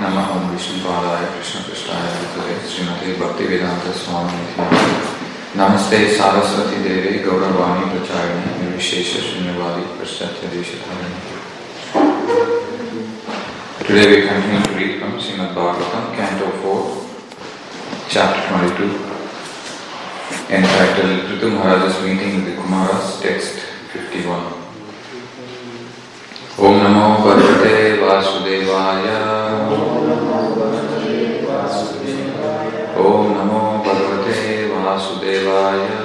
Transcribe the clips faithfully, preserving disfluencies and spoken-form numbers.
Namah Om Vishnu Padaya Krishna Prasthaya Bhutale Srimati Bhaktivedanta Swami Nityananda Namaste Saraswati Devi Gauravani Prachayani Nirvishesha Shunyavadi Prasthya Deshatharani. Today we continue to read from Srimad Bhagavatam, Canto four, Chapter twenty-two, entitled Prithu Maharaja's Meeting with the Kumaras, Text fifty-one. Om Namo Bhagavate Vasudevaya. Om Namo Bhagavate Vasudevaya.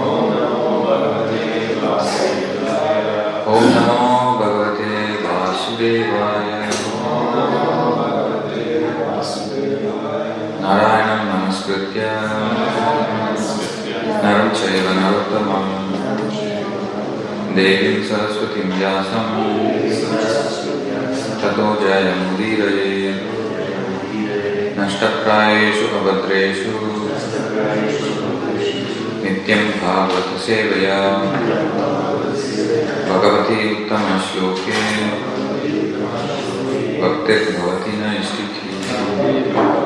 Om Namo Bhagavate Vasudevaya. Narayanam Namaskritya Naram Chaiva Narottamam Devim Saraswatim Vyasam Tato Jayamudiraye Nashtaprayeshu Abhadreshu Nityam Bhagavata Sevaya Bhagavati Uttama Shloke Bhaktir Bhavati Naistikhi.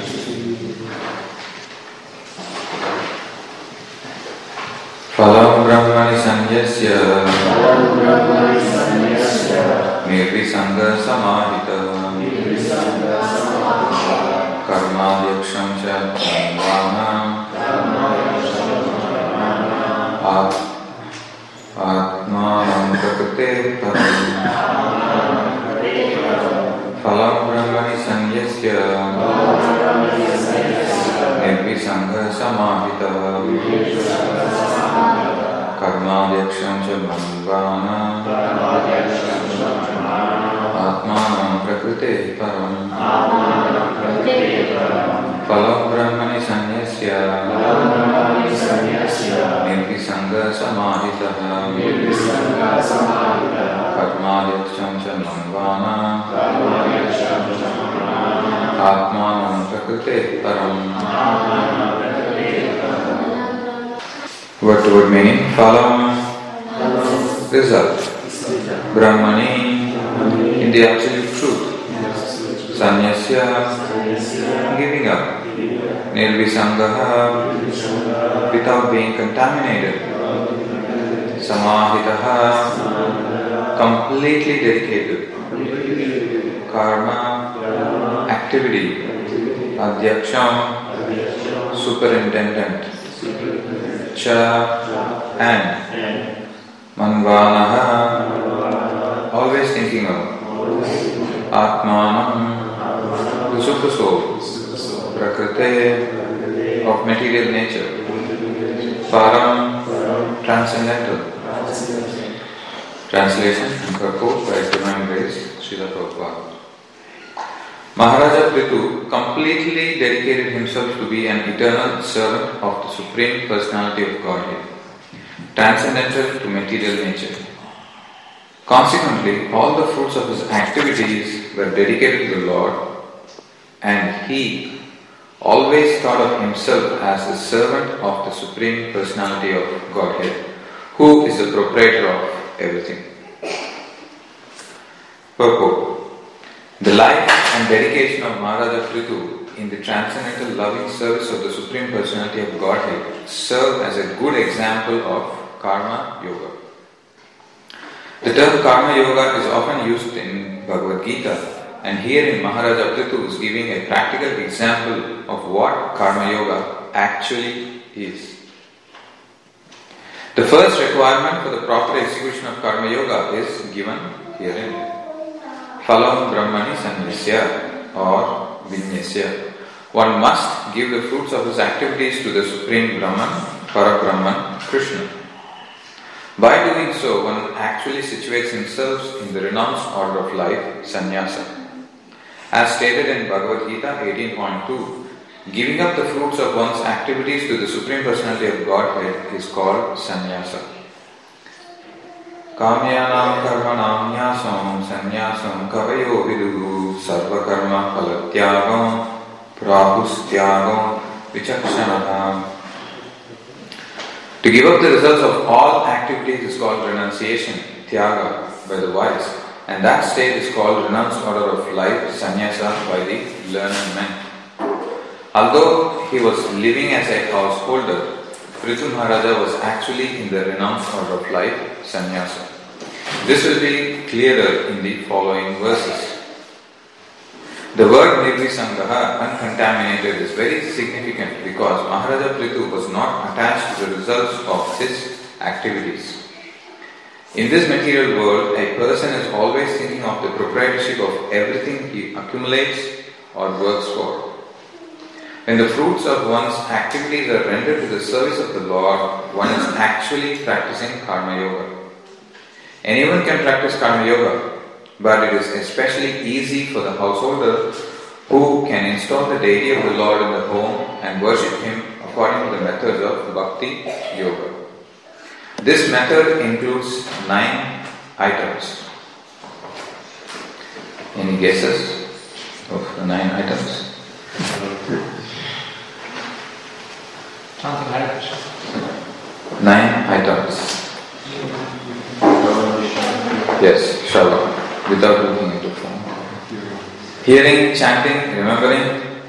Phalam Brahmani Sanyasya Nirvisanga Samahita Karmadhyaksham Cha Vana Atmanam Prakrite Param. Phalam Brahmani Sanyasya Nirvisanga Samahita Karmadhyaksham Cha Manvana Atmanam Prakrite Param. Phalam Brahmani Sanyasya Nirvisanga Samahita Karmadhyaksham Cha Manvana Atmanam Prakrite Param. Word to word meaning. Phalam, result. Brahmani, in the absolute truth. Sanyasya, giving up. Nirvisangaha, without being contaminated. Samahitaha, completely dedicated. Karma, activity. Adhyaksham, superintendent. Cha, and. Manvanaha, always thinking of. Atmanam, the super soul. Prakrite, of material nature. Param, transcendental. Translation and purport by His Divine Grace, Srila Prabhupada. Maharaja Prithu completely dedicated himself to be an eternal servant of the Supreme Personality of Godhead, transcendental to material nature. Consequently, all the fruits of his activities were dedicated to the Lord, and he always thought of himself as the servant of the Supreme Personality of Godhead, who is the proprietor of everything. Purport. The life and dedication of Maharaja Prithu in the transcendental loving service of the Supreme Personality of Godhead serve as a good example of Karma Yoga. The term Karma Yoga is often used in Bhagavad Gita, and here in Maharaja Prithu is giving a practical example of what Karma Yoga actually is. The first requirement for the proper execution of Karma Yoga is given herein. Phalam Brahmani Sanyasya or Vinyasya. One must give the fruits of his activities to the Supreme Brahman, Parabrahman, Krishna. By doing so, one actually situates himself in the renounced order of life, sannyasa. As stated in Bhagavad Gita eighteen point two, giving up the fruits of one's activities to the Supreme Personality of Godhead is called sannyasa. Kamyanam karmanam nyasam sannyasam kavayo viduhu sarva karma phalatyagam prahustyagam vichakshanatam. To give up the results of all activities is called renunciation, tyaga, by the wise, and that state is called renounced order of life, sannyasa, by the learned men. Although he was living as a householder, Prithu Maharaja was actually in the renounced order of life, sannyasa. This will be clearer in the following verses. The word Nirvisangaha, uncontaminated, is very significant because Maharaja Prithu was not attached to the results of his activities. In this material world, a person is always thinking of the proprietorship of everything he accumulates or works for. When the fruits of one's activities are rendered to the service of the Lord, one is actually practicing Karma Yoga. Anyone can practice Karma Yoga, but it is especially easy for the householder who can install the deity of the Lord in the home and worship Him according to the methods of Bhakti Yoga. This method includes nine items. Any guesses of the nine items? Nine items. Yes, Shravan, without looking at the phone. Hearing, chanting, remembering,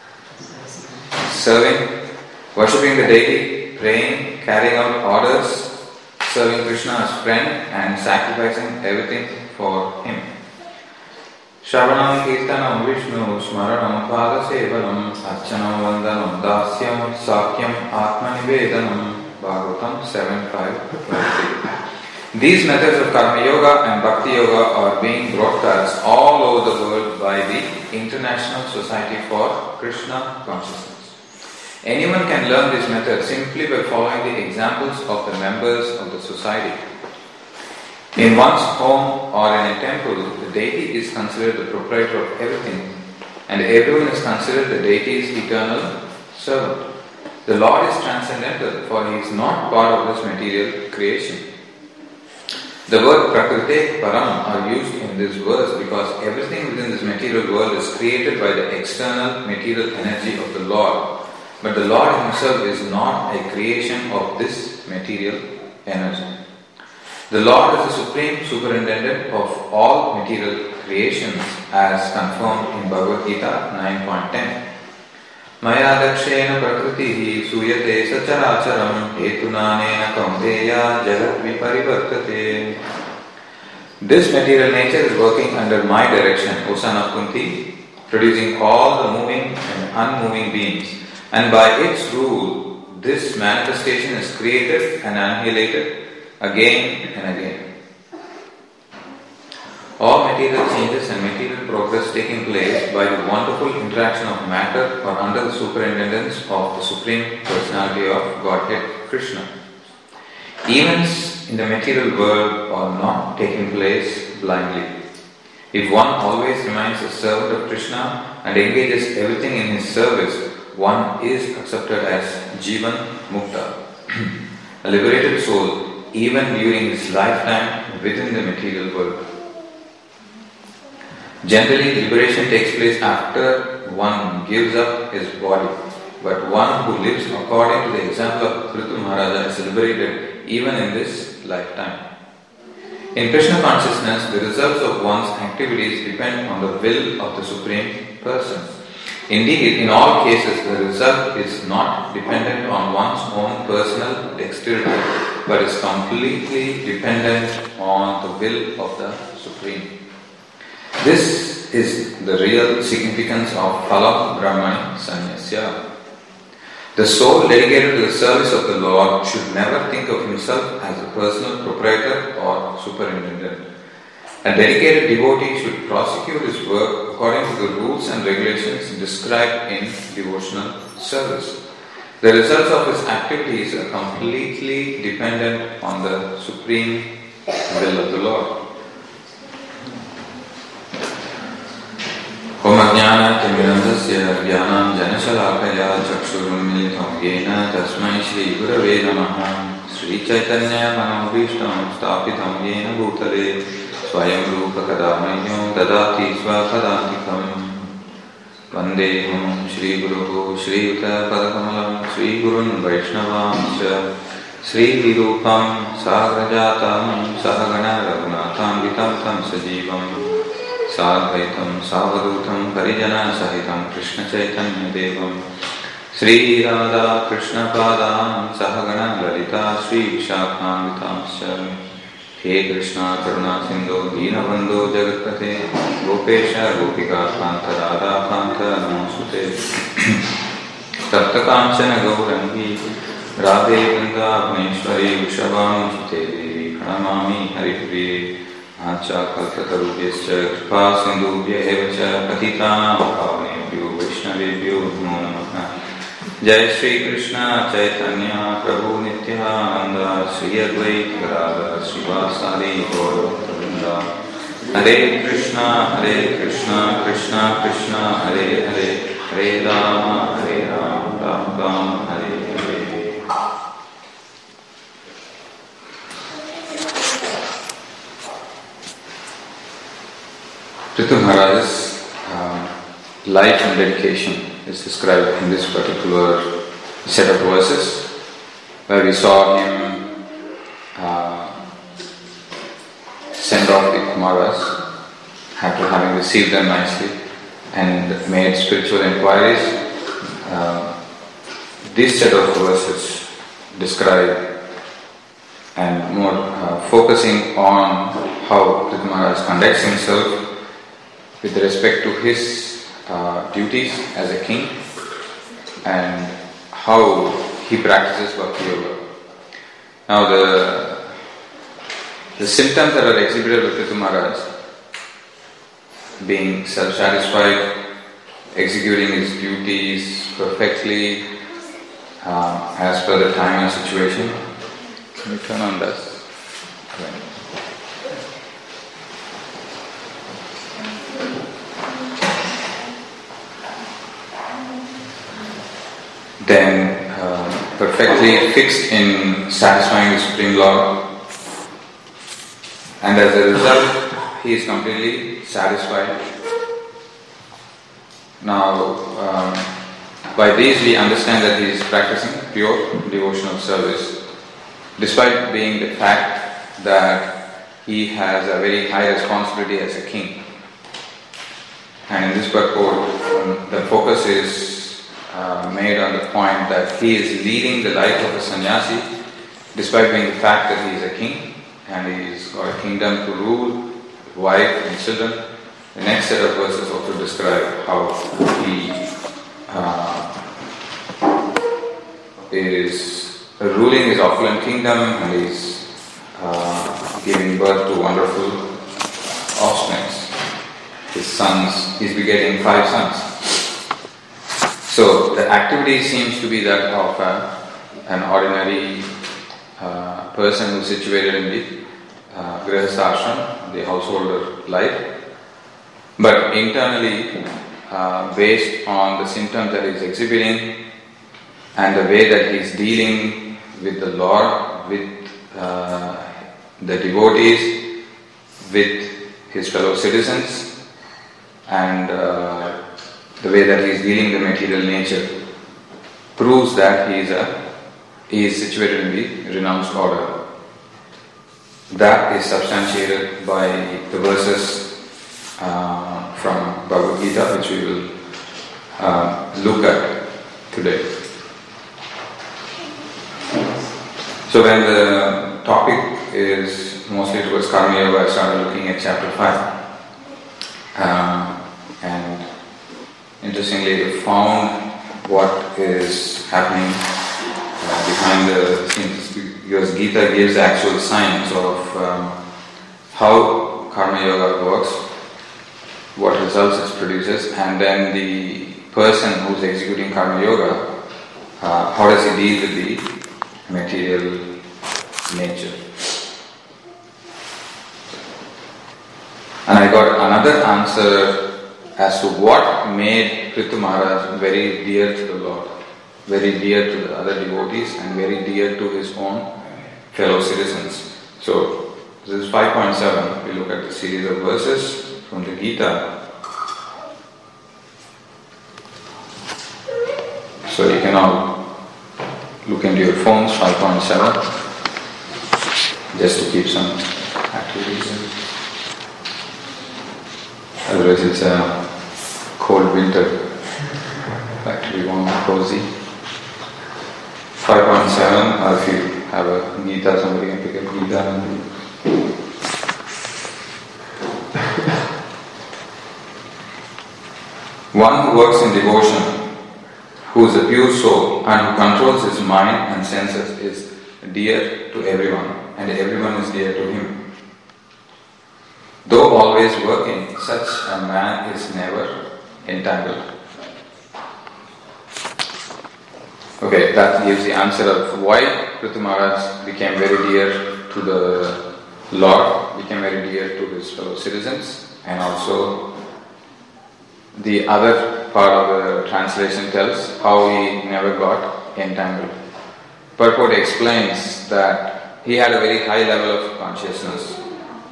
serving, worshipping the deity, praying, carrying out orders, serving Krishna as friend, and sacrificing everything for him. Shravanam Kirtanam Vishnu Smaranam Padasevanam Archanam Vandanam Dasyam Sakyam Atmanivedanam. Bhagavatam seven five twenty-three. These methods of Karma Yoga and Bhakti Yoga are being broadcast all over the world by the International Society for Krishna Consciousness. Anyone can learn this method simply by following the examples of the members of the society. In one's home or in a temple, the deity is considered the proprietor of everything, and everyone is considered the deity's eternal servant. The Lord is transcendental, for He is not part of this material creation. The word Prakriti Param are used in this verse because everything within this material world is created by the external material energy of the Lord. But the Lord Himself is not a creation of this material energy. The Lord is the supreme superintendent of all material creations as confirmed in Bhagavad Gita nine point ten. Maya dakshena prakritihi suyate sacharacharam hetunanena kaunteya jagat viparivartate. This material nature is working under my direction, O son of Kunti, producing all the moving and unmoving beings. And by its rule, this manifestation is created and annihilated again and again. All material changes and material progress taking place by the wonderful interaction of matter or under the superintendence of the Supreme Personality of Godhead, Krishna. Events in the material world are not taking place blindly. If one always remains a servant of Krishna and engages everything in his service, one is accepted as Jivan Mukta, a liberated soul, even during his lifetime within the material world. Generally, liberation takes place after one gives up his body, but one who lives according to the example of Prithu Maharaja is liberated even in this lifetime. In Krishna consciousness, the results of one's activities depend on the will of the Supreme Person. Indeed, in all cases, the result is not dependent on one's own personal dexterity, but is completely dependent on the will of the Supreme. This is the real significance of Phala Brahmani Sanyasya. The soul dedicated to the service of the Lord should never think of himself as a personal proprietor or superintendent. A dedicated devotee should prosecute his work according to the rules and regulations described in devotional service. The results of his activities are completely dependent on the supreme will of the Lord. Om Ajnana Timirandasya Jnanam Janashalakaya Chakshurunmilitam Yena Tasmai Shri Gurave Namaha Shri Chaitanya Manobhishtam Stapitam Yena Bhutale Swayam Rupa Kadamayo Dadati Svapadantikam Vandeham Shri Guru Shri Uta Padakamalam Shri Gurun Vaishnavamsya Sri Rupam Sagrajatam Sahagana Raghunatham Vitam Tam Sajivam Sadvaitam Savadutam Parijana Sahitam Krishna Chaitanya Devam Sri Radha Krishna Padam Sahagana Lalita Sri Shakam Vitamsya He Krishna Karuna Sindhu Dinabandhu Jagatpate Gopesha Gopika Kanta Radha Kanta Namasute Tapta Kanchana Gaurangi Radhe Ganga Abneshwari Vrishabhanusute Devi Pranamami Haripriye Acha Kalpatarubhyascha Kripa Sindhubhya Evacha Patitanam Pavanebhyo Vaishnavebhyo Namo Namah Jai Shri Krishna Chaitanya Prabhu Nityananda Sri Advaita Gadadhar Srivasadi Gaura Hare Krishna Hare Krishna Krishna Krishna Hare Hare Hare Rama Hare Rama Rama Rama Hare Hare. Prithu Maharaj's uh, life and dedication is described in this particular set of verses, where we saw him uh, send off the Kumaras after having received them nicely and made spiritual inquiries. Uh, this set of verses describe and more uh, focusing on how Prithu Maharaj conducts himself with respect to his uh, duties as a king and how he practices Bhakti Yoga. Now the, the symptoms that are exhibited with Prithu Maharaj, being self-satisfied, executing his duties perfectly uh, as per the time and situation. Can you turn on this? Okay. Then uh, perfectly fixed in satisfying the Supreme Lord, and as a result he is completely satisfied. Now um, by these we understand that he is practicing pure devotional service, despite being the fact that he has a very high responsibility as a king. And in this purport um, the focus is Uh, made on the point that he is leading the life of a sannyasi despite being the fact that he is a king and he's got a kingdom to rule, wife and children. The next set of verses also describe how he uh, is ruling his opulent kingdom and is uh, giving birth to wonderful offspring. His sons, he's begetting five sons. So the activity seems to be that of a, an ordinary uh, person who is situated in the uh, Grihastha ashram, the householder life. But internally, uh, based on the symptoms that he is exhibiting and the way that he is dealing with the Lord, with uh, the devotees, with his fellow citizens, and uh, the way that he is dealing the material nature proves that he is a he is situated in the renounced order. That is substantiated by the verses uh, from Bhagavad Gita, which we will uh, look at today. So when the topic is mostly towards Karma Yoga, I started looking at chapter five, uh, and interestingly, we found what is happening uh, behind the scenes, because Gita gives actual signs of um, how Karma Yoga works, what results it produces, and then the person who is executing Karma Yoga, uh, how does he deal with the material nature. And I got another answer as to what made Prithu Maharaj very dear to the Lord, very dear to the other devotees and very dear to his own fellow citizens. So this is five point seven, we look at the series of verses from the Gita. So you can all look into your phones, five point seven, just to keep some activities in. Otherwise it's a cold winter, like to be warm and cozy. five point seven, or if you have a Gita, somebody can pick up Gita and one who works in devotion, who is a pure soul and who controls his mind and senses, is dear to everyone, and everyone is dear to him. Though always working, such a man is never entangled. Okay, that gives the answer of why Prithu Maharaj became very dear to the Lord, became very dear to his fellow citizens, and also the other part of the translation tells how he never got entangled. Purport explains that he had a very high level of consciousness.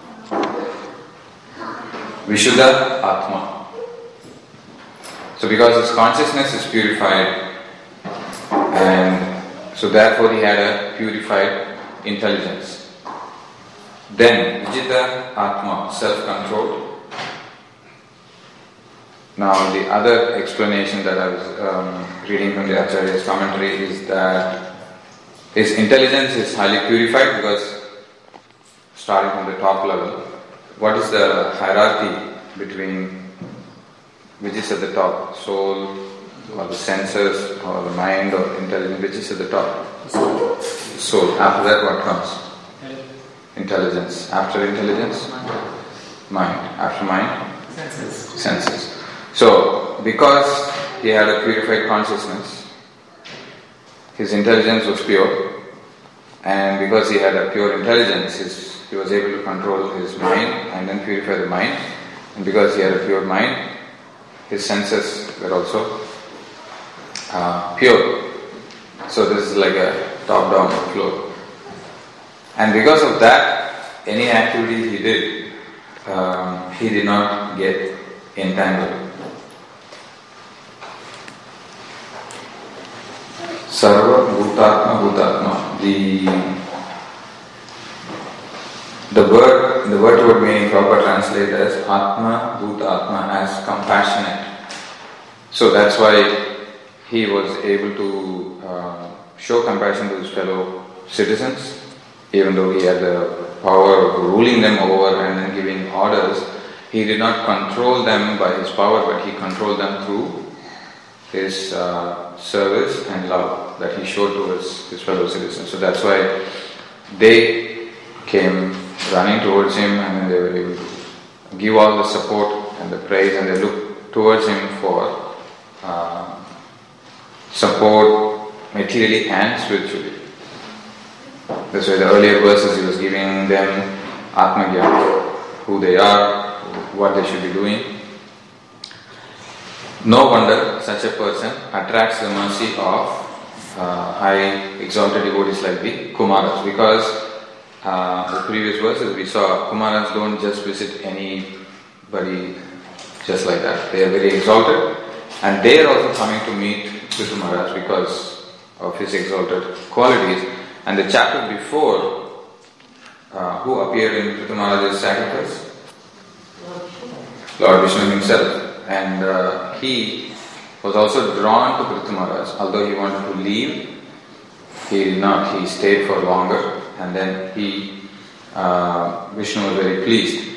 Vishuddha Atma. So because his consciousness is purified, and so therefore he had a purified intelligence. Then Vijita Atma, self-controlled. Now the other explanation that I was um, reading from the Acharya's commentary is that his intelligence is highly purified because starting from the top level, what is the hierarchy between which is at the top? Soul or the senses or the mind or intelligence, which is at the top? Soul. Soul. After that what comes? Intelligence. After intelligence? Mind. After mind? Senses. Senses. So, because he had a purified consciousness, his intelligence was pure, and because he had a pure intelligence, his, he was able to control his mind and then purify the mind, and because he had a pure mind, his senses were also uh, pure. So this is like a top-down flow. And because of that, any activity he did, um, he did not get entangled. Sarva Bhutatma Bhutatma. The the word the word word meaning proper translated as Atma Bhutatma, as compassionate. So that's why he was able to uh, show compassion to his fellow citizens, even though he had the power of ruling them over and then giving orders. He did not control them by his power, but he controlled them through his uh, service and love that he showed towards his fellow citizens. So that's why they came running towards him, and then they were able to give all the support and the praise, and they looked towards him for uh, support materially and spiritually. That's why the earlier verses he was giving them Atma-Gyan, who they are, what they should be doing. No wonder such a person attracts the mercy of uh, high exalted devotees like the Kumaras, because uh, the previous verses we saw Kumaras don't just visit anybody just like that. They are very exalted, and they are also coming to meet Prithu Maharaj because of his exalted qualities. And the chapter before, uh, who appeared in Prithu Maharaj's sacrifice? Lord Vishnu himself. And uh, he was also drawn to Prithu Maharaj. Although he wanted to leave, he did not. He stayed for longer, and then he, uh, Vishnu was very pleased.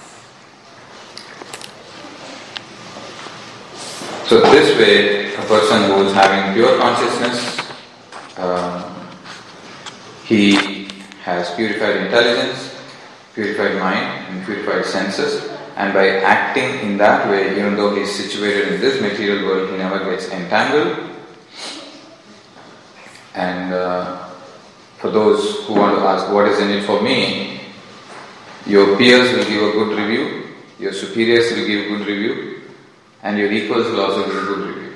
So this way, a person who is having pure consciousness, um, he has purified intelligence, purified mind, and purified senses. And by acting in that way, even though he is situated in this material world, he never gets entangled. And uh, for those who want to ask, what is in it for me? Your peers will give a good review, your superiors will give a good review, and your equals will also give a good review.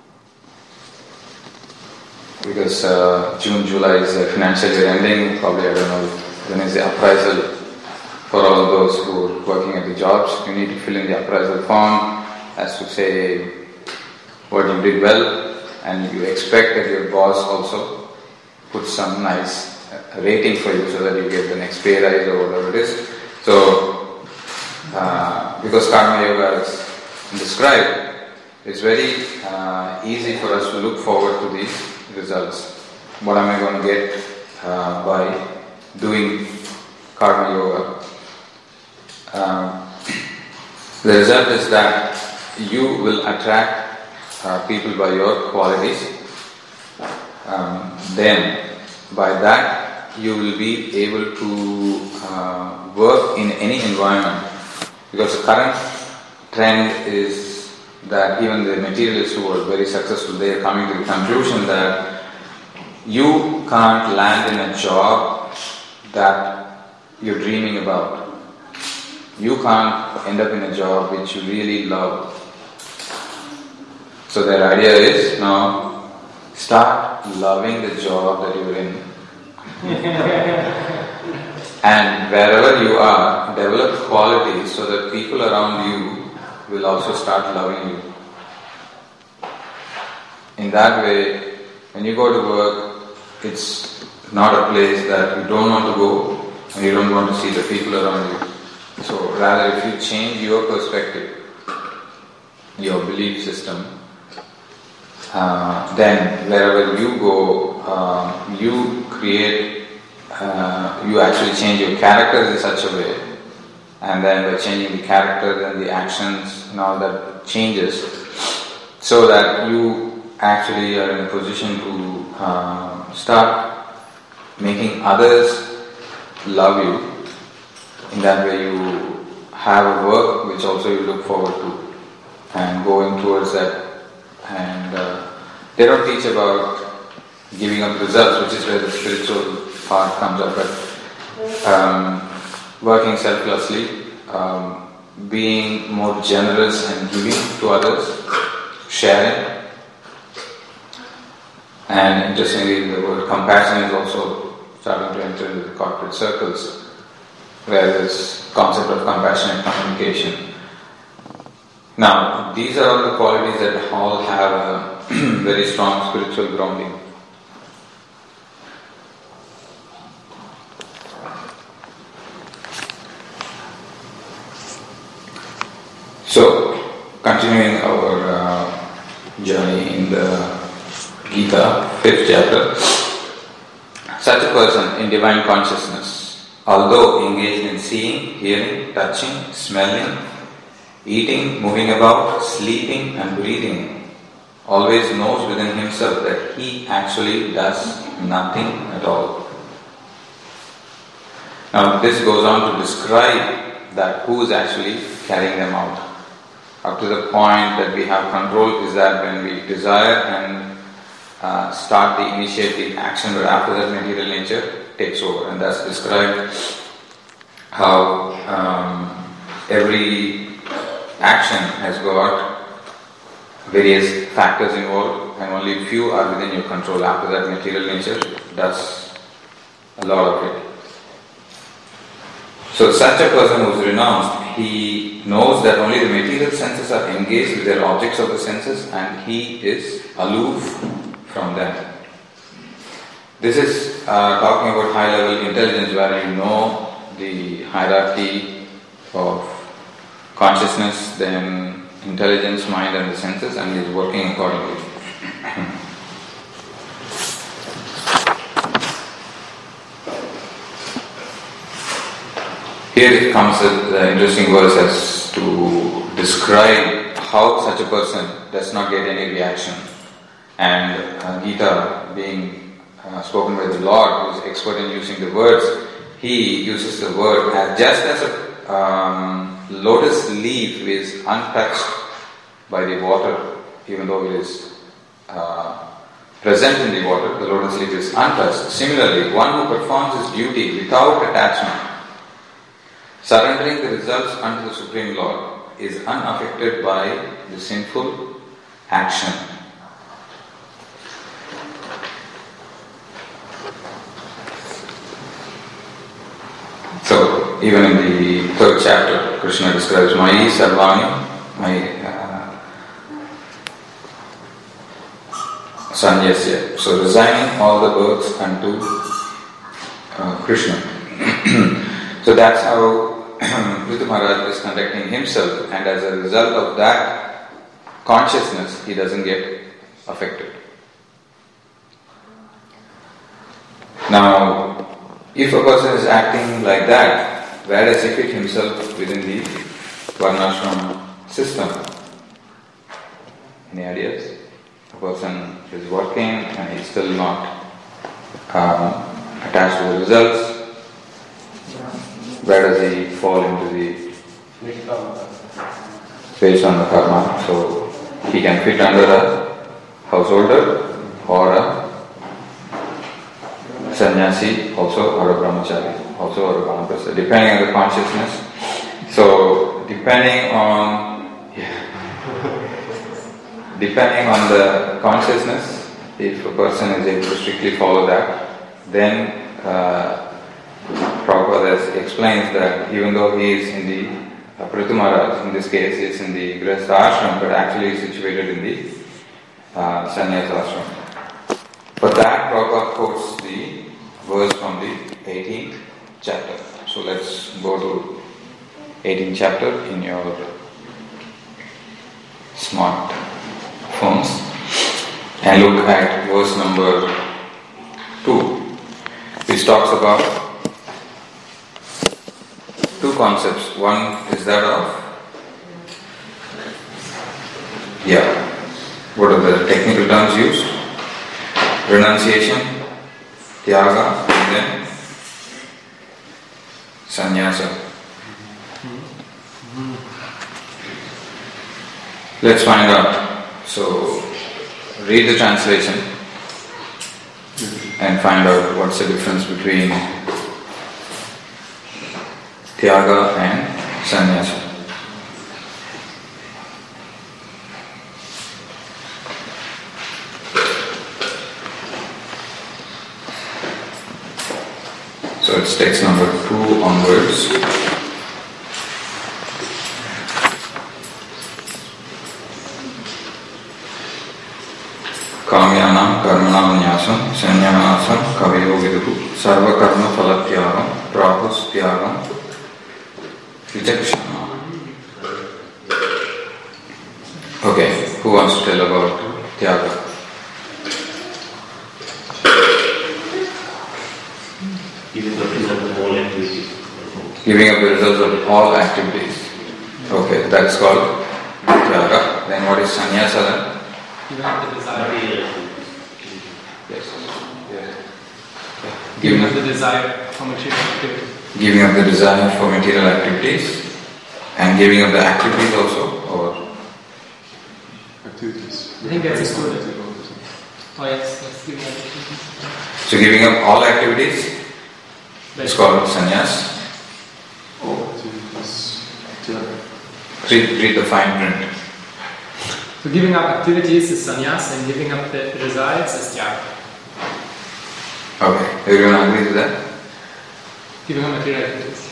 Because uh, June, July is a financial year ending, probably I don't know when is the appraisal. For all those who are working at the jobs, you need to fill in the appraisal form as to say what you did well, and you expect that your boss also put some nice rating for you so that you get the next pay rise or whatever it is. So, uh, because Karma Yoga is described, it's very uh, easy for us to look forward to these results. What am I going to get uh, by doing Karma Yoga? Um, the result is that you will attract uh, people by your qualities. Um, then, by that, you will be able to uh, work in any environment. Because the current trend is that even the materialists who are very successful, they are coming to the conclusion that you can't land in a job that you're dreaming about. You can't end up in a job which you really love. So their idea is now start loving the job that you're in. And wherever you are, develop qualities so that people around you will also start loving you. In that way, when you go to work, it's not a place that you don't want to go and you don't want to see the people around you. So rather, if you change your perspective, your belief system, uh, then wherever you go, uh, you create, uh, you actually change your character in such a way. And then by changing the character, then the actions and all that changes, so that you actually are in a position to uh, start making others love you. In that way you have a work which also you look forward to and going towards that. And uh, they don't teach about giving up results, which is where the spiritual part comes up. But um, working selflessly, um, being more generous and giving to others, sharing. And interestingly, the word compassion is also starting to enter into the corporate circles, where this concept of compassionate communication. Now, these are all the qualities that all have a very strong spiritual grounding. So, continuing our uh, journey in the Gita, fifth chapter, such a person in divine consciousness, although engaged in seeing, hearing, touching, smelling, eating, moving about, sleeping and breathing, always knows within himself that he actually does nothing at all. Now this goes on to describe that who is actually carrying them out. Up to the point that we have control is that when we desire and uh, start the initiative action, but after that material nature takes over. And that's described how um, every action has got various factors involved and only few are within your control. After that material nature does a lot of it. So such a person who is renounced, he knows that only the material senses are engaged with their objects of the senses and he is aloof from them. This is uh, talking about high level intelligence, where you know the hierarchy of consciousness, then intelligence, mind and the senses, and is working accordingly. Here comes the interesting verse as to describe how such a person does not get any reaction. And uh, Gita, being uh, spoken by the Lord, who is expert in using the words, he uses the word as just as a um, lotus leaf is untouched by the water, even though it is uh, present in the water, the lotus leaf is untouched. Similarly, one who performs his duty without attachment, surrendering the results unto the Supreme Lord, is unaffected by the sinful action. So, even in the third chapter, Krishna describes Mayi Sarvani, my. Uh, Sanyasya. So resigning all the births unto uh, Krishna. So that's how Prithu Maharaj is conducting himself, and as a result of that consciousness, he doesn't get affected. Now, if a person is acting like that, where does he fit himself within the Varnashram system? Any ideas? A person is working and he's still not um, attached to the results. Where does he fall into the based on the karma? So he can fit under a householder or a sannyasi also, or a brahmachari also, or a vanaprastha, depending on the consciousness. So depending on yeah, depending on the consciousness, if a person is able to strictly follow that, then uh, Prabhupada explains that even though he is in the uh, Prithu Maharaj, in this case, he is in the Grihastha ashram, but actually is situated in the uh, sannyasa ashram. For that, Prabhupada quotes the verse from the eighteenth chapter. So let's go to eighteenth chapter in your smart phones and look at verse number two, which talks about two concepts. One is that of, yeah, what are the technical terms used? Renunciation, Tyaga, and then Sannyasa. Let's find out. So, read the translation and find out what's the difference between Tyaga and Sannyasa. So it's text number two onwards. Kamyanam karmanam nyasam sanyasam kaviyo viduhu sarva karma phalatyagam prahus tyagam vichakshana. Okay, who wants to tell about Tyaga? Giving up the result of all activities. Giving up the results of all activities. Okay, that's called Tyaga. Then what is Sannyasa then? Giving up the desire. Yes. Yes. Giving up the desire for material activity. Giving up the desire for material activities and giving up the activities also, or activities. I think that's excluded. Oh yes, that's giving up activities. so giving up all activities is called sannyas. All activities. Tyaga. Read, read the fine print. So giving up activities is sannyas and giving up the desires is tyaga. Okay, everyone agrees with that? Giving up material activities.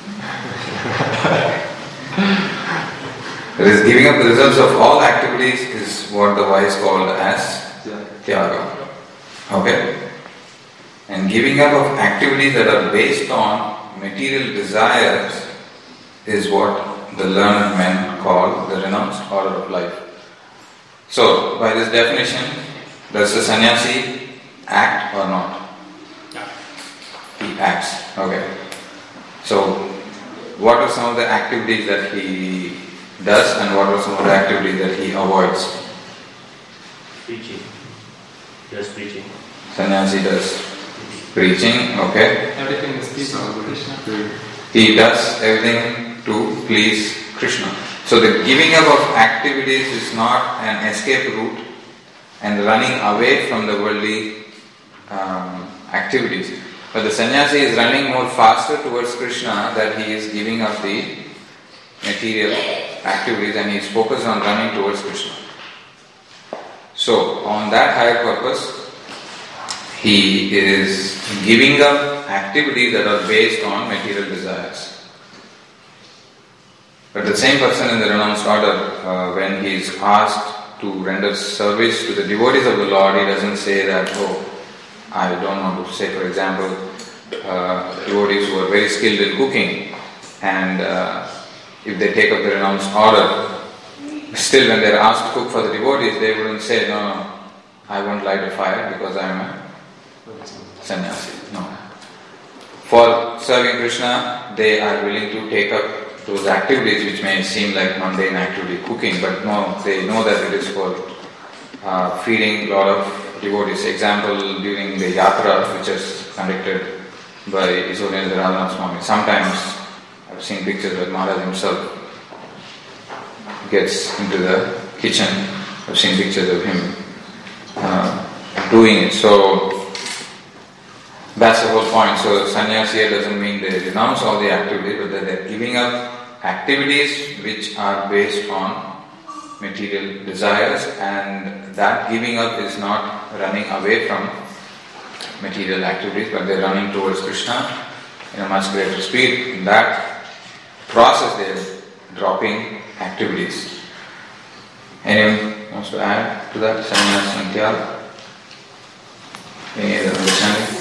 That is, giving up the results of all activities is what the wise called as Tyaga. Okay? And giving up of activities that are based on material desires is what the learned men call the renounced order of life. So, by this definition, does the sannyasi act or not? Yeah. He acts. Okay. So, what are some of the activities that he does and what are some of the activities that he avoids? Preaching. Just preaching. Sannyasi does preaching, okay. Everything is pleasing to Krishna. He does everything to please Krishna. So the giving up of activities is not an escape route and running away from the worldly um, activities. But the sannyasi is running more faster towards Krishna, that he is giving up the material activities and he is focused on running towards Krishna. So on that higher purpose, he is giving up activities that are based on material desires. But the same person in the renounced order, uh, when he is asked to render service to the devotees of the Lord, he doesn't say that, oh, I don't want to say, for example, uh, devotees who are very skilled in cooking, and uh, if they take up the renounced order, still when they are asked to cook for the devotees, they wouldn't say, no, no, I won't light a fire because I am a sannyasi. No. For serving Krishna, they are willing to take up those activities which may seem like mundane activity, cooking, but no, they know that it is for uh, feeding a lot of devotees. Example, during the yatra which is conducted by His Holiness Radhanath Swami, sometimes I've seen pictures where Maharaj himself gets into the kitchen. I've seen pictures of him uh, doing it. So that's the whole point. So sannyasi here doesn't mean they renounce all the activities, but that they're giving up activities which are based on material desires, and that giving up is not running away from material activities, but they're running towards Krishna in a much greater speed. In that process, they're dropping activities. Anyone wants to add to that? Sannyas and Tyag? Any other understanding?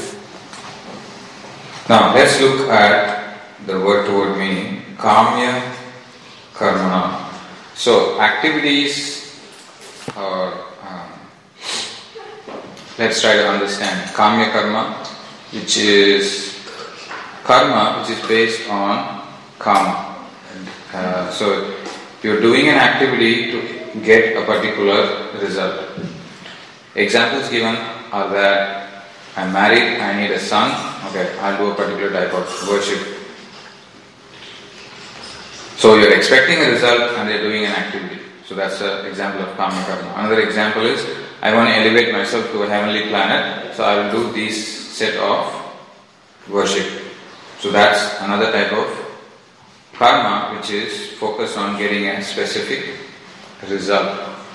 Now, let's look at the word to word meaning. Kamya Karmana. So, activities, or um, let's try to understand Kamya Karma, which is karma which is based on Kama. Uh, so, you're doing an activity to get a particular result. Examples given are that I'm married, I need a son, okay, I'll do a particular type of worship. So you're expecting a result and they're doing an activity. So that's an example of Kama Karma. Another example is, I want to elevate myself to a heavenly planet, so I will do this set of worship. So that's another type of karma which is focused on getting a specific result.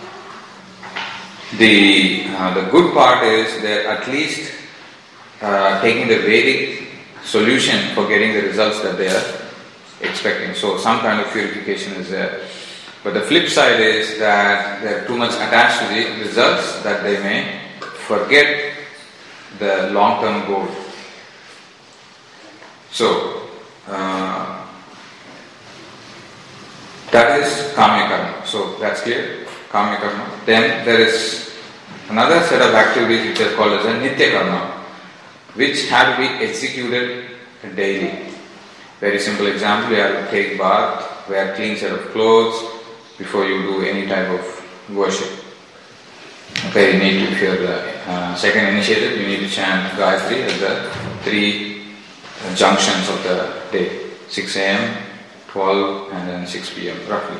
The uh, the good part is they're at least uh, taking the Vedic solution for getting the results that they are expecting. So some kind of purification is there. But the flip side is that they're too much attached to the results that they may forget the long-term goal. So uh, that is Kamya Karma. So that's clear, Kamya Karma. Then there is another set of activities which are called as a Nitya Karma, which have to be executed daily. Very simple example, you have to take bath, wear clean set of clothes before you do any type of worship. Okay, you need to, if you're the uh, second initiative, you need to chant Gayatri at the three uh, junctions of the day, six a.m., twelve and then six p.m. roughly.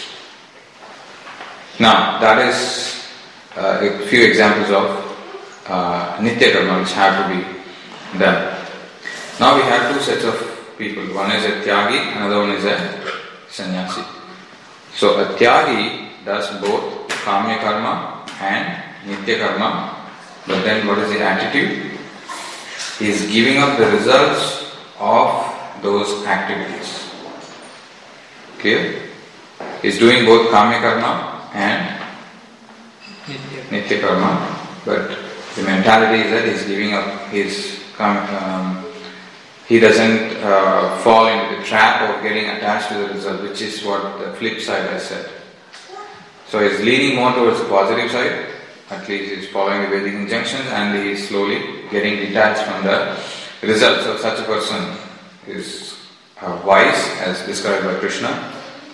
Now, that is uh, a few examples of uh, Nitya Karma which have to be done. Now we have two sets of people. One is a Tyagi, another one is a Sannyasi. So a Tyagi does both Kamya Karma and Nitya Karma, but then what is the attitude? He is giving up the results of those activities. Clear? He is doing both Kamya Karma and Nitya Karma, but the mentality is that he is giving up his um, he doesn't uh, fall into the trap of getting attached to the result, which is what the flip side has said. So he's leaning more towards the positive side, at least he's following the Vedic injunctions, and he is slowly getting detached from the results. So such a person is uh, wise, as described by Krishna.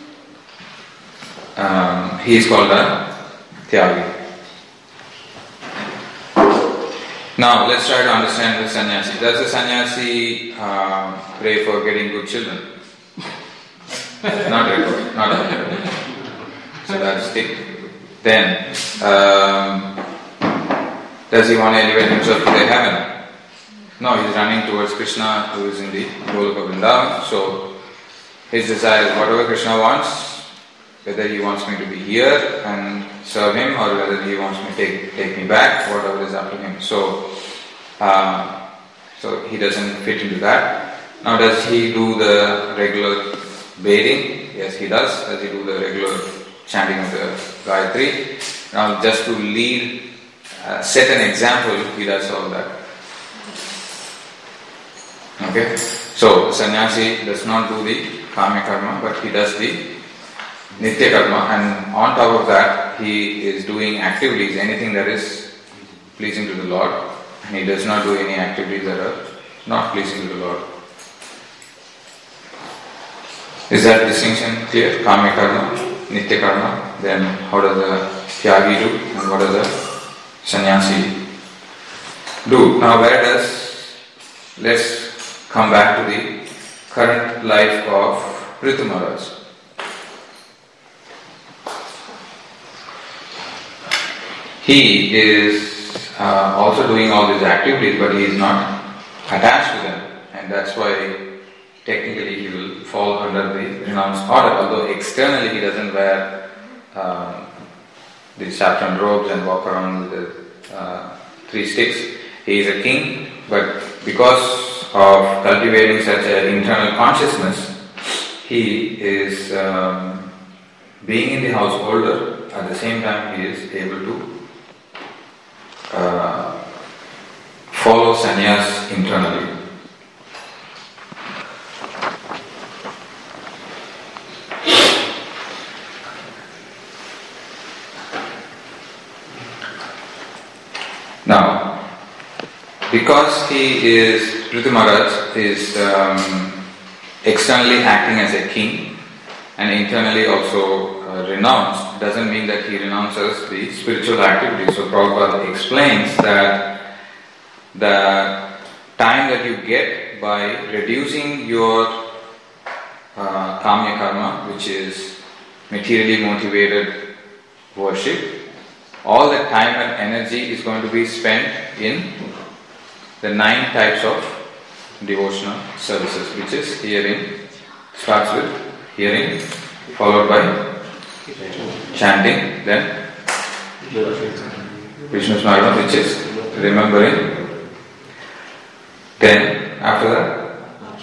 Um, he is called a Tyagi. Now let's try to understand the sannyasi. Does the sannyasi uh, pray for getting good children? Not really, not really. So that's the Then, um, does he want to elevate himself to the heaven? No, he's running towards Krishna, who is in the Goloka Vrindavan. So his desire is whatever Krishna wants, whether he wants me to be here and serve him, or whether he wants me to take, take me back, whatever is up to him. So, uh, so he doesn't fit into that. Now, does he do the regular bathing? Yes, he does. Does he do the regular chanting of the Gayatri? Now just to lead, uh, set an example, he does all that. Okay? So, sannyasi does not do the kamya karma, but he does the nitya karma, and on top of that, he is doing activities, anything that is pleasing to the Lord, and he does not do any activities that are not pleasing to the Lord. Is that distinction clear? Kamya karma, nitya karma, then how does the tyagi do, and what does the sannyasi do? Now where does, let's come back to the current life of Prithu Maharaj. He is uh, also doing all these activities, but he is not attached to them, and that's why technically he will fall under the renounced order, although externally he doesn't wear um, the saffron robes and walk around with the uh, three sticks. He is a king, but because of cultivating such an internal consciousness, he is um, being in the householder, at the same time he is able to uh, follow sannyas internally. Now, because he is, Prithu Maharaj is um, externally acting as a king and internally also uh, renounced, doesn't mean that he renounces the spiritual activities. So Prabhupada explains that the time that you get by reducing your uh, kamya karma, which is materially motivated worship, all the time and energy is going to be spent in the nine types of devotional services, which is hearing, starts with hearing, followed by chanting, then Vishnu Smarana, which is remembering, then after that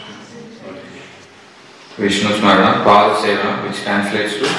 Vishnu Smarana, Pada Sevana, which translates to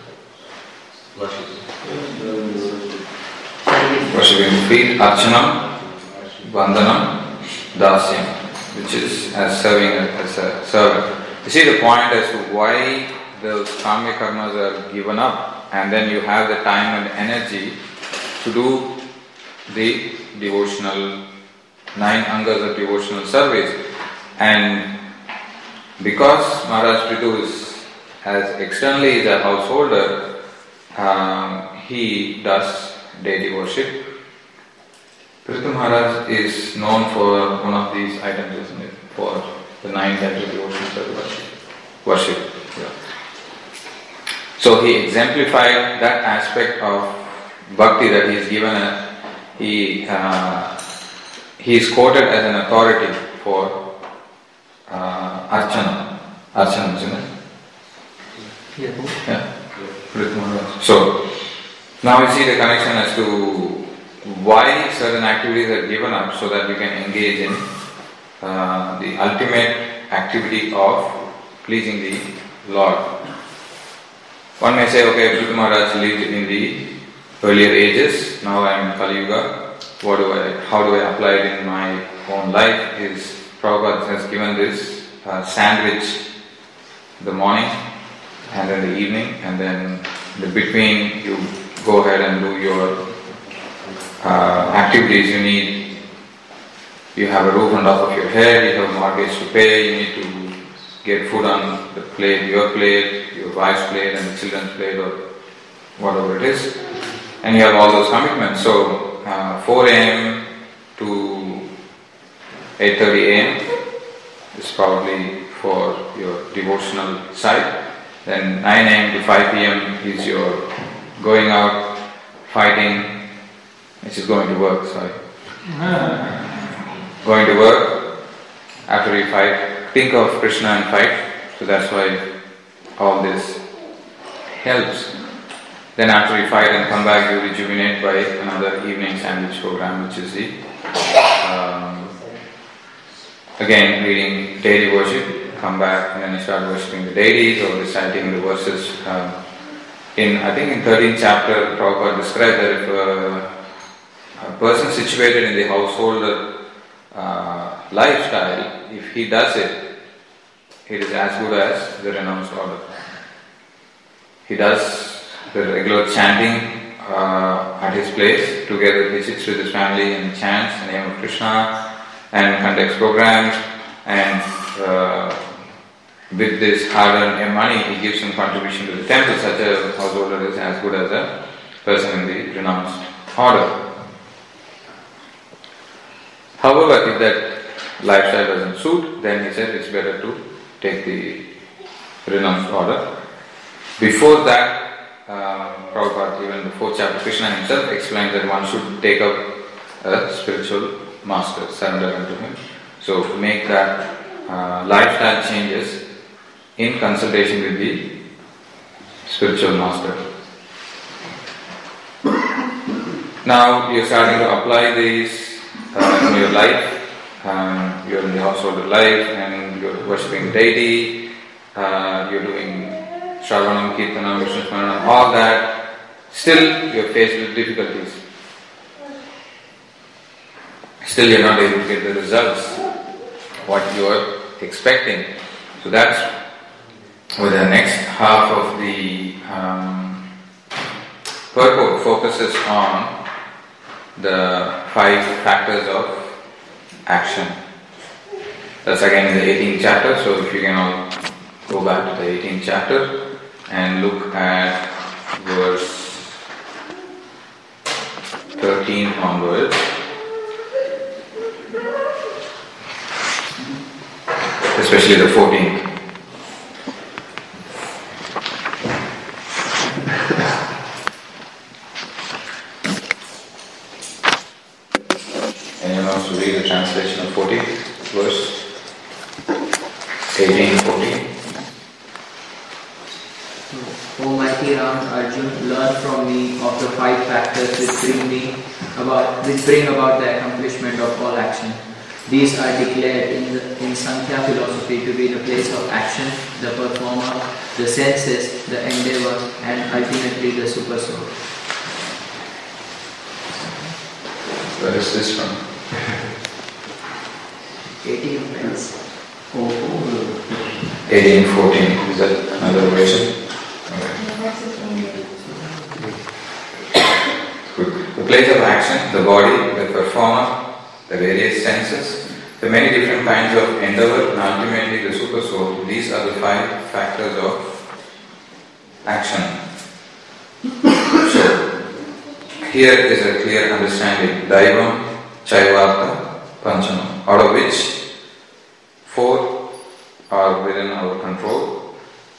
worshipping feet, Archanam, Vandanam, Dasyam, which is as serving as a servant. You see the point as to why those kamya karmas are given up, and then you have the time and energy to do the devotional, nine angas of devotional service. And because Maharaj Prithu is, as externally is a householder, um, he does deity worship. Prithu Maharaj is known for one of these items, isn't it? For the nine types of devotional service. Worship. Yeah. So he exemplified that aspect of bhakti that he is given. A, he uh, he is quoted as an authority for uh, archana. Archana, isn't it? Yeah. Yeah. Prithu Maharaj. So now we see the connection as to why certain activities are given up, so that we can engage in uh, the ultimate activity of pleasing the Lord. One may say, okay, Prithu Maharaj lived in the earlier ages, now I am in Kali Yuga, what do I, how do I apply it in my own life? Is Prabhupada has given this uh, sandwich the morning and then the evening, and then the between you go ahead and do your uh, activities. You need, you have a roof on top of your head, you have a mortgage to pay, you need to get food on the plate, your plate, your wife's plate and the children's plate, or whatever it is, and you have all those commitments. So uh, four a.m. to eight thirty a.m. is probably for your devotional side. Then nine a.m. to five p.m. is your going out, fighting, which is going to work, sorry. Going to work, after you fight, think of Krishna and fight. So that's why all this helps. Then after you fight and come back, you rejuvenate by another evening sandwich program, which is the um, again reading deity worship. Come back and then you start worshipping the deities or reciting the verses um, in, I think in thirteenth chapter, Prabhupada described that if a, a person situated in the householder uh, lifestyle, if he does it, it is as good as the renounced order. He does the regular chanting uh, at his place, together he sits with his family and chants the name of Krishna and conducts programs, and uh, with this hard-earned money he gives some contribution to the temple. Such a householder is as good as a person in the renounced order. However, if that lifestyle doesn't suit, then he said it's better to take the renounced order. Before that, uh, Prabhupada, even the fourth chapter, Krishna himself explained that one should take up a spiritual master, surrender unto him. So make that uh, lifestyle changes in consultation with the spiritual master. Now you're starting to apply these uh, in your life. Um, you're in the household life and you're worshipping deity, uh, you're doing Shravanam, Kirtanam, Vishnu Smaranam, all that. Still you're faced with difficulties. Still you're not able to get the results what you are expecting. So that's where the next half of the um, purport focuses on the five factors of action. That's again in the eighteenth chapter, so if you can all go back to the eighteenth chapter and look at verse thirteen onwards. Especially the fourteenth. Anyone wants to read the translation of fourteenth verse? eighteen, fourteen. O mighty Ram, Arjun, learn from me of the five factors which bring me about which bring about the accomplishment of all action. These are declared in, the, in Sankhya philosophy to be the place of action, the performer, the senses, the endeavor, and ultimately the super soul. Where is this from? eighteen friends. eighteen, fourteen. Is that another version? Good. The place of action, the body, the performer, the various senses, the many different kinds of endeavor, and ultimately the super soul. These are the five factors of action. So, here is a clear understanding. Daivam, Chaivarta, Panchamam, out of which four are within our control,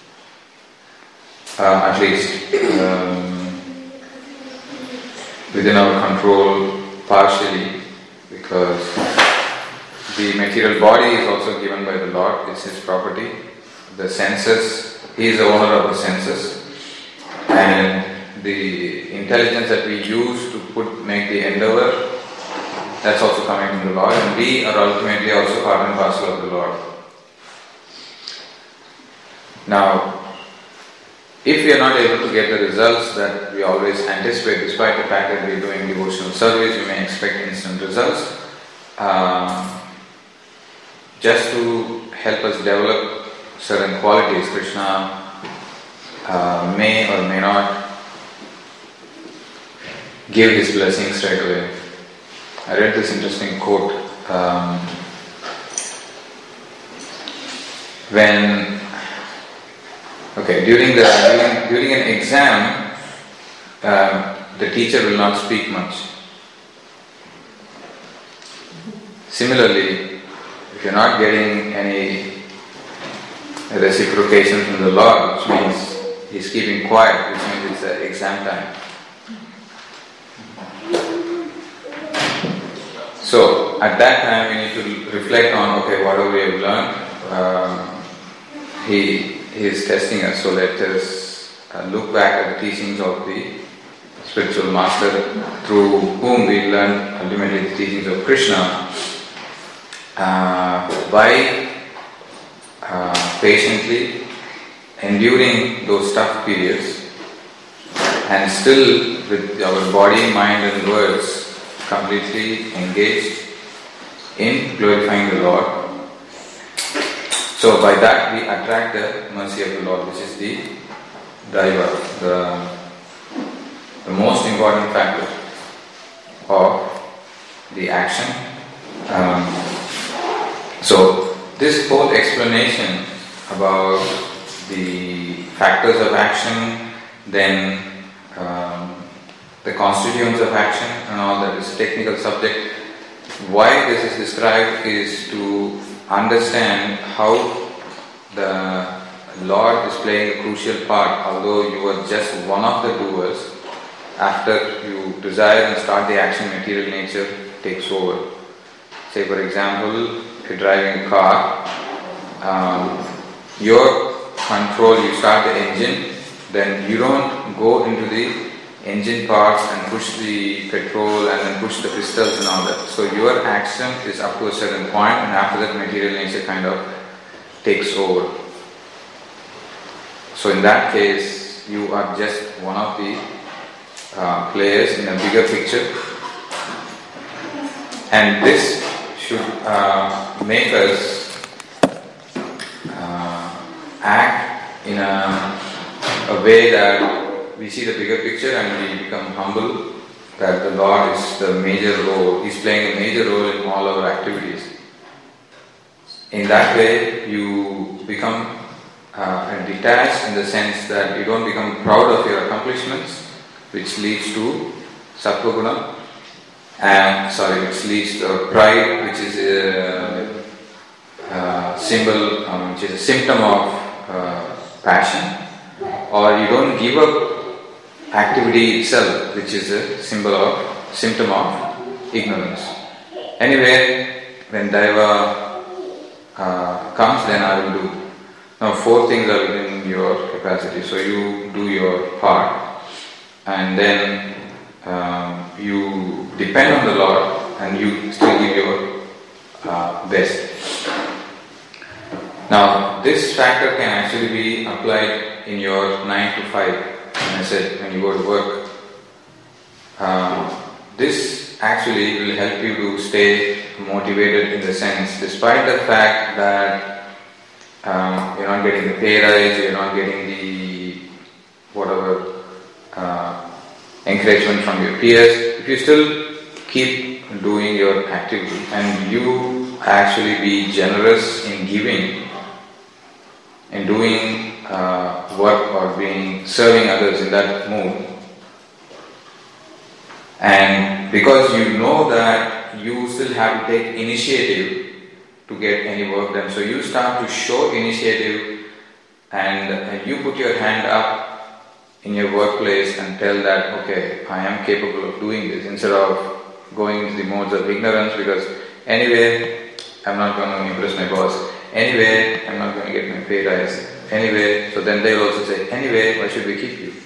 uh, at least um, within our control partially, because the material body is also given by the Lord, it's His property. The senses, He is the owner of the senses, and the intelligence that we use to put make the endeavor, that's also coming from the Lord, and we are ultimately also part and parcel of the Lord. Now, if we are not able to get the results that we always anticipate, despite the fact that we are doing devotional service, we may expect instant results. Um, just to help us develop certain qualities, Krishna uh, may or may not give His blessing straight away. I read this interesting quote. Um, when Okay, during the during, during an exam, uh, the teacher will not speak much. Similarly, if you're not getting any reciprocation from the Lord, which means He's keeping quiet, which means it's uh, exam time. So, at that time we need to reflect on, okay, whatever we have learned, uh, He He is testing us, so let us uh, look back at the teachings of the spiritual master through whom we learn ultimately the teachings of Krishna. Uh, by uh, patiently enduring those tough periods, and still with our body, mind and words completely engaged in glorifying the Lord. So by that we attract the mercy of the Lord, which is the driver, the, the most important factor of the action. Um, so this whole explanation about the factors of action, then um, the constituents of action and all that is technical subject. Why this is described is to understand how the Lord is playing a crucial part, although you are just one of the doers. After you desire and start the action, material nature takes over. Say for example, if you're driving a car, um, your control, you start the engine, then you don't go into the engine parts and push the petrol and then push the pistols and all that. So your action is up to a certain point, and after that material nature kind of takes over. So in that case, you are just one of the uh, players in a bigger picture, and this should uh, make us uh, act in a, a way that we see the bigger picture and we become humble, that the Lord is the major role, He's playing a major role in all our activities. In that way, you become uh, detached in the sense that you don't become proud of your accomplishments, which leads to sattva-guna, and sorry, which leads to pride, which is a, a symbol, um, which is a symptom of uh, passion, or you don't give up activity itself, which is a symbol of, symptom of ignorance. Anyway, when Daiva uh, comes, then I will do. Now four things are within your capacity, so you do your part, and then um, you depend on the Lord and you still give your uh, best. Now this factor can actually be applied in your nine to five. And I said, when you go to work, um, this actually will help you to stay motivated in the sense, despite the fact that um, you're not getting the pay rise, you're not getting the whatever uh, encouragement from your peers, if you still keep doing your activity and you actually be generous in giving, in doing Uh, work or being serving others in that mood, and because you know that you still have to take initiative to get any work done, so you start to show initiative and uh, you put your hand up in your workplace and tell that, okay, I am capable of doing this, instead of going into the modes of ignorance because anyway I'm not going to impress my boss, anyway I'm not going to get my pay rise, anyway, so then they will also say, anyway, why should we keep you?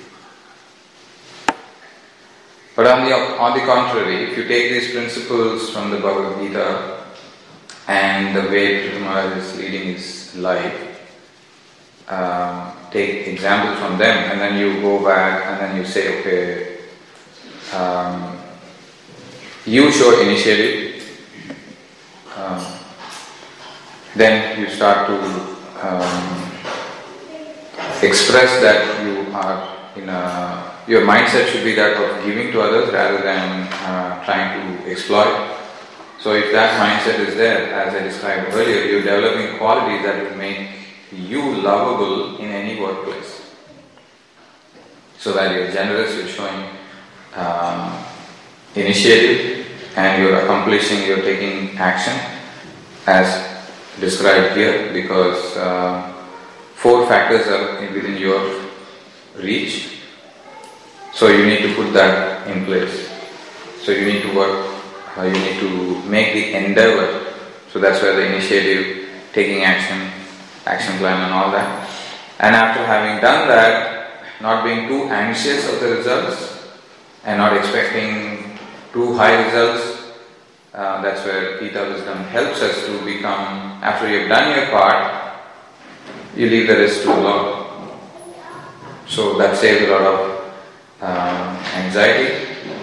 But on the, on the contrary, if you take these principles from the Bhagavad Gita and the way Prithu Maharaj is leading his life, um, take examples from them and then you go back and then you say, okay, um, you show initiative, um, then you start to um, express that you are in a, your mindset should be that of giving to others rather than uh, trying to exploit. So if that mindset is there, as I described earlier, you're developing qualities that will make you lovable in any workplace. So that you're generous, you're showing um, initiative, and you're accomplishing, you're taking action as described here, because uh, four factors are within your reach, so you need to put that in place. So you need to work, uh, you need to make the endeavor. So that's where the initiative, taking action, action plan and all that. And after having done that, not being too anxious of the results and not expecting too high results, uh, that's where Gita wisdom helps us to become, after you've done your part, you leave the rest to the Lord. So that saves a lot of um, anxiety.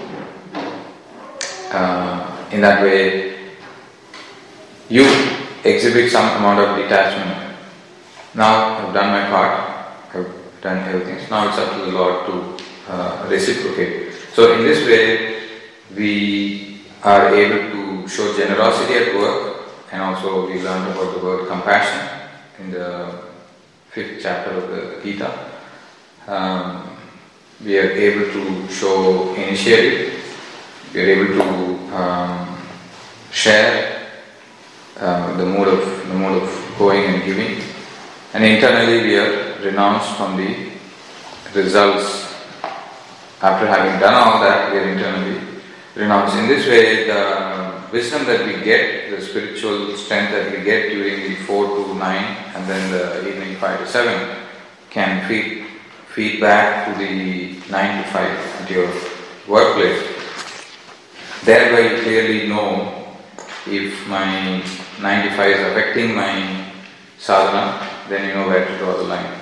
Uh, in that way, you exhibit some amount of detachment. Now I've done my part, I've done everything. So now it's up to the Lord to uh, reciprocate. So in this way, we are able to show generosity at work, and also we learned about the word compassion in the fifth chapter of the Gita. Um, we are able to show initiative, we are able to um, share uh, the mode of the mode of going and giving, and internally we are renounced from the results. After having done all that, we are internally renounced. In this way, the wisdom that we get, the spiritual strength that we get during the four to nine and then the evening five to seven can feed, feed back to the nine to five at your workplace. Thereby you clearly know if my nine to five is affecting my sadhana, then you know where to draw the line.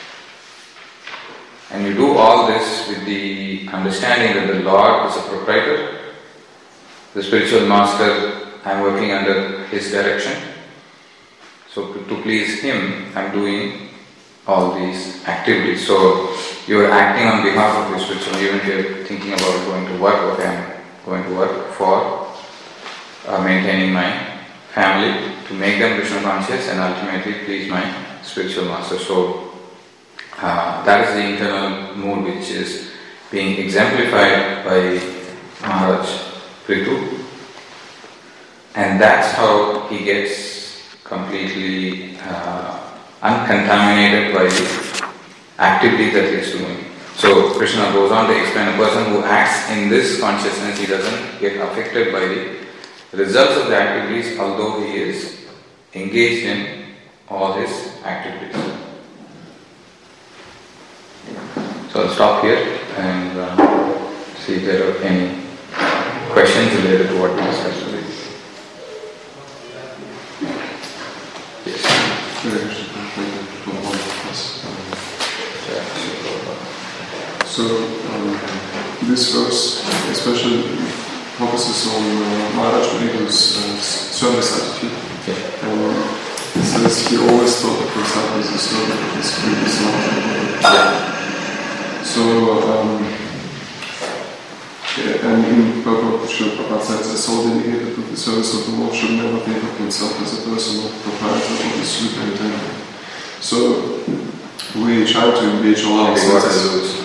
And you do all this with the understanding that the Lord is a proprietor, the spiritual master, I am working under his direction. So to, to please him, I am doing all these activities. So you are acting on behalf of the spiritual, even if you are thinking about going to work, okay, I am going to work for uh, maintaining my family, to make them Krishna conscious and ultimately please my spiritual master. So uh, that is the internal mood which is being exemplified by Maharaj Prithu, and that's how he gets completely uh, uncontaminated by the activity that he is doing. So Krishna goes on to explain, a person who acts in this consciousness, he doesn't get affected by the results of the activities, although he is engaged in all his activities. So I'll stop here and uh, see if there are any questions related to what we discussed today. Yes. So um, this verse especially focuses on uh, Maharaj Prithu's uh, service attitude. Yeah. Um, it says he always thought of himself as a servant of his previous master. Yeah. So, um, yeah, and in purport, Srila Prabhupada says, a soul dedicated to the service of the Lord should never think of himself as a person of proprietor of the superintendent. So, we try to engage all our senses.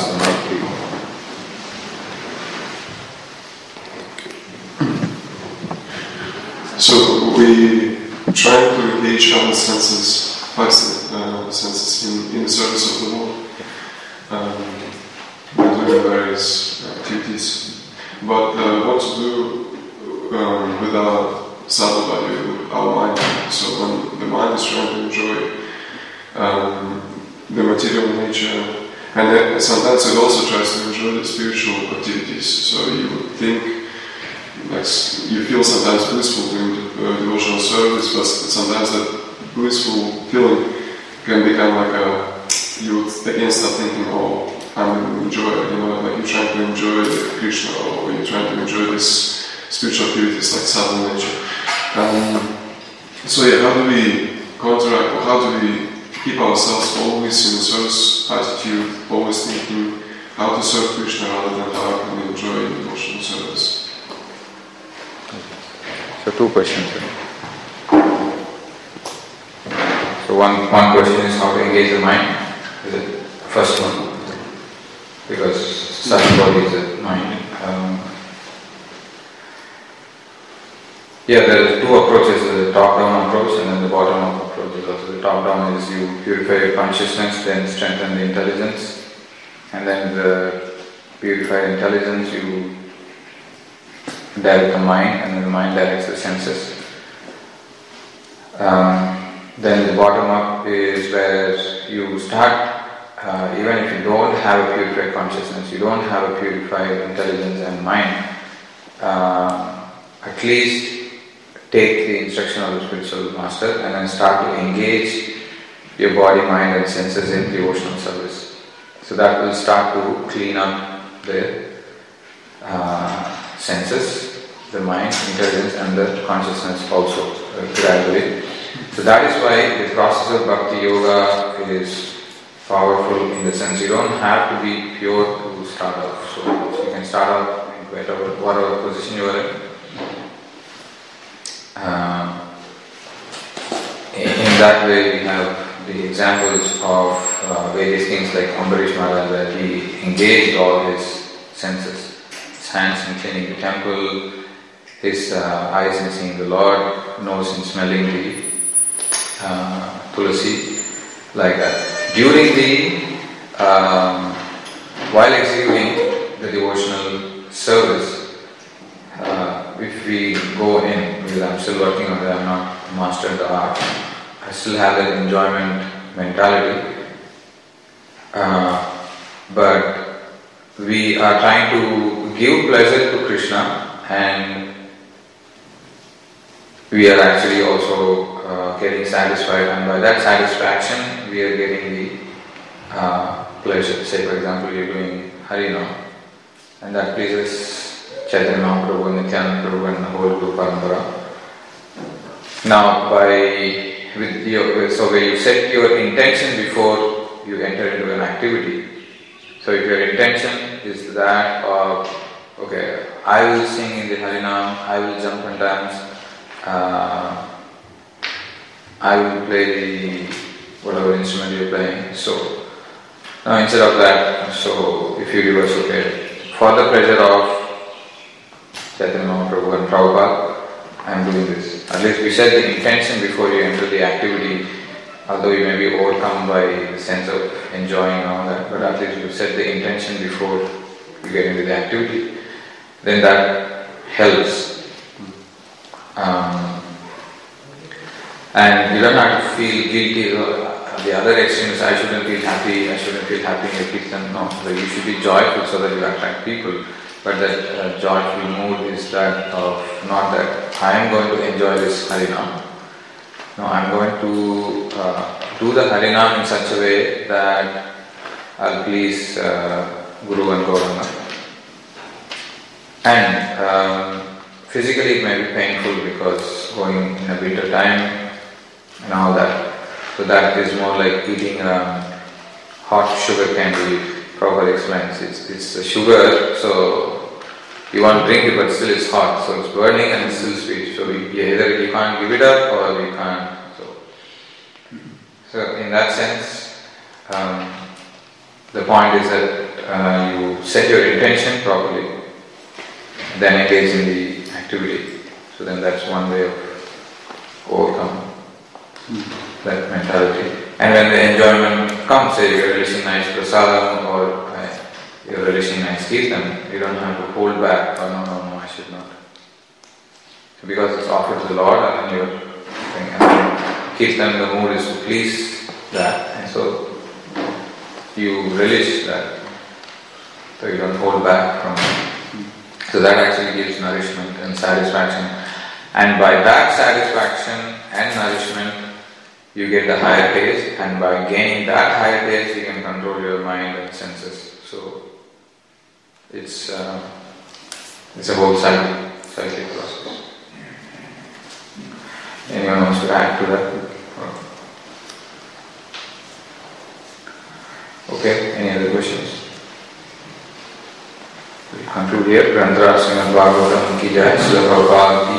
So, we try to engage our senses, five uh, senses in, in the service of the Lord. Um, by doing various activities, but uh, what to do um, with our sadhu body, our mind. So when the mind is trying to enjoy um, the material nature, and then sometimes it also tries to enjoy the spiritual activities. So you would think, like you feel sometimes blissful doing uh, devotional service, but sometimes that blissful feeling can become like a you would again start thinking, oh, I'm going to enjoy it, you know, like you're trying to enjoy Krishna, or you're trying to enjoy this spiritual activities like sadhana nature. Um, so yeah, how do we counteract, or how do we keep ourselves always in the service attitude, always thinking how to serve Krishna rather than how can we enjoy devotional service? So two questions. So one, one question is how to engage the mind. Is it the first one? Because subtle body is a mind. Um, yeah, there are two approaches, the top-down approach and then the bottom-up approach. Also, the top-down is you purify your consciousness, then strengthen the intelligence, and then the purified intelligence you direct the mind, and then the mind directs the senses. Um, then the bottom-up is where you start. Uh, even if you don't have a purified consciousness, you don't have a purified intelligence and mind, uh, at least take the instruction of the spiritual master and then start to engage your body, mind and senses in devotional service. So that will start to clean up the uh, senses, the mind, intelligence and the consciousness also uh, gradually. So that is why the process of Bhakti Yoga is powerful in the sense you don't have to be pure to start off. So you can start off in whatever, whatever position you are in. Uh, in, in that way we have the examples of uh, various things like Ambarish Maharaj, where he engaged all his senses, his hands in cleaning the temple, his uh, eyes in seeing the Lord, nose in smelling the uh, tulasi, like that. During the, um, while executing the devotional service, uh, if we go in, because I'm still working on it, I'm not mastered the art, I still have that enjoyment mentality, uh, but we are trying to give pleasure to Krishna, and we are actually also uh, getting satisfied, and by that satisfaction we are getting the uh, pleasure. Say for example you are doing Harinam, and that pleases Chaitanya Mahaprabhu, Nityananda Prabhu and the whole Guru Parampara. Now by with your, so when you set your intention before you enter into an activity, so if your intention is that of, okay, I will sing in the Harinam, I will jump and dance, uh, I will play the whatever instrument you are playing, so now instead of that, so if you reverse, okay, for the pleasure of Chaitanya Mahaprabhu and Prabhupada, I am doing this. At least we set the intention before you enter the activity, although you may be overcome by the sense of enjoying and all that, but at least you set the intention before you get into the activity, then that helps. Um, and you don't have to feel guilty, or the other extreme is I shouldn't feel happy, I shouldn't feel happy in a Kirtan. No, so you should be joyful so that you attract people. But that uh, joyful mood is that of not that I am going to enjoy this Harinam. No, I am going to uh, do the Harinam in such a way that I'll please uh, Guru and Gauranga. And um, physically it may be painful because going in a winter time and all that. So that is more like eating um, hot sugar candy. Prabhupada explains, it's, it's a sugar, so you want to drink it but still it's hot, so it's burning and it's still sweet, so you, either you can't give it up or you can't. So, so in that sense, um, the point is that uh, you set your intention properly, then engage in the activity. So then that's one way of overcoming that mentality. And when the enjoyment comes, say you're relishing nice prasadam or uh, you're relishing nice kirtan, you don't have to hold back, oh no, no, no, I should not. So because it's offered to the Lord and you're and then kirtan, the mood is to please that, and so you relish that. So you don't hold back from it. So that actually gives nourishment and satisfaction. And by that satisfaction and nourishment, you get the higher taste, and by gaining that higher taste, you can control your mind and senses. So it's uh, it's a whole cycle, cyclic process. Anyone wants to add to that? Okay. Any other questions? We conclude here. Grantharaj Srimad Bhagavatam ki jai, Srila Prabhupada